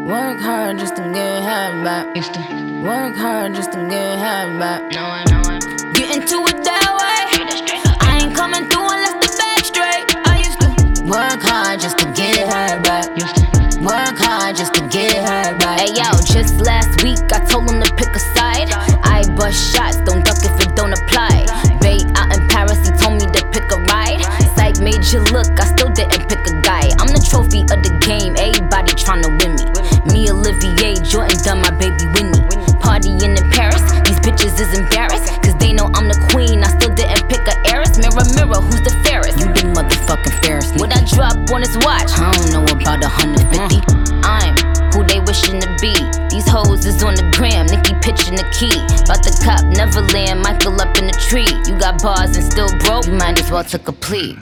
Work hard just to get half back. Used to work hard just to get half back. Get into it that way. I ain't coming through unless the bag straight. I used to work hard just to get half back. Used to work hard just to get half back. Hey yo, just last week I told him to pick a side. I bust shots, don't duck if it don't apply. Bay out in Paris, he told me to pick a ride. Sight made you look, I still didn't pick a guy. I'm the trophy of the game, everybody tryna win me. Me, Olivier, Jordan, done my baby Winnie. Partying in Paris, these bitches is embarrassed, cause they know I'm the queen, I still didn't pick a heiress. Mirror, mirror, who's the fairest? You the motherfucking fairest. What I drop on his watch? I don't know about 150. I'm who they wishing to be. These hoes is on the gram, Nicki pitching the key. About the cop, Neverland, Michael up in the tree. You got bars and still broke, you might as well took a plea.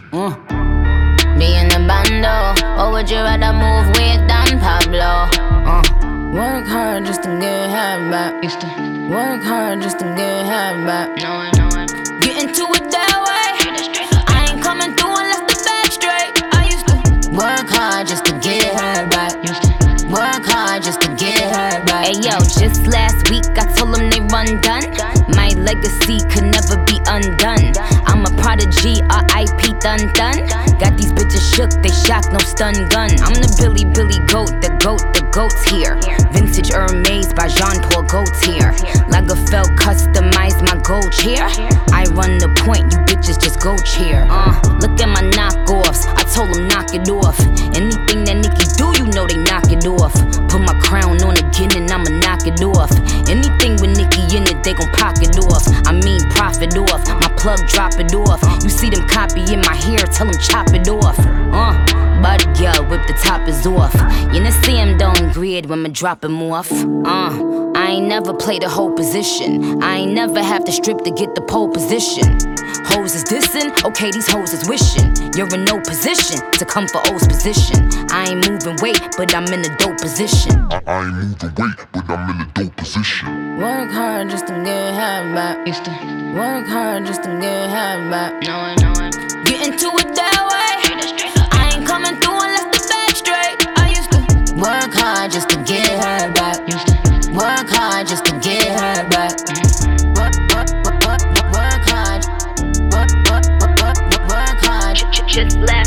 Be in the bando, or would you rather move with Don Pablo? Work hard just to get half back. Used to work hard just to get half back. Get into it that way. I ain't coming through unless the bag straight. I used to work hard just to get half back. Used to work hard just to get half back. Hey yo, just last week I told them they run done. My legacy could never be undone. I'm a prodigy, R.I.P. dun dun. Got these bitches shook, they shocked, no stun gun. I'm the Billy goat, the goat's here. Vintage Hermes by Jean Paul Gaultier. Lagerfeld customized my gold chair. I run the point, you bitches just go cheer. Look at my knockoffs, I told them knock it off. Anything that Nicki do, you know they knock it off. Put my crown on again and I'ma knock it off. Anything with Nicki in it, they gon' pocket off. I mean profit off, my plug drop it off. You see them copying my hair, tell them chop it off. Body girl, whip the top is off. You know see him don't grid when me drop him off. I ain't never played a whole position. I ain't never have to strip to get the pole position. Hoes is dissing, okay these hoes is wishing. You're in no position to come for O's position. I ain't moving weight, but I'm in a dope position. I ain't moving weight, but I'm in a dope position. Work hard just to get half back. Used to work hard just to get half back. Get into it that way. I ain't coming through unless the bag straight. I used to work hard just to get half back. Used to work hard just to get half back. Work hard. Just last